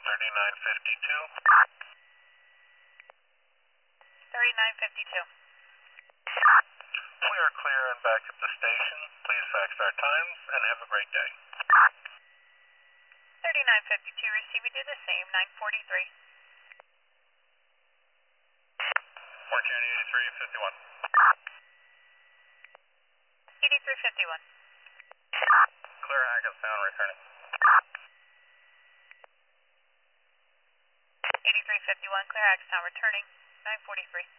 3952. 3952. We are clear and back at the station. Please fax our times and have a great day. 3952, receive, we do the same, 943. Port County 8351. 8351. Clear Hackettstown returning. 8351, clear Hackettstown returning, 943.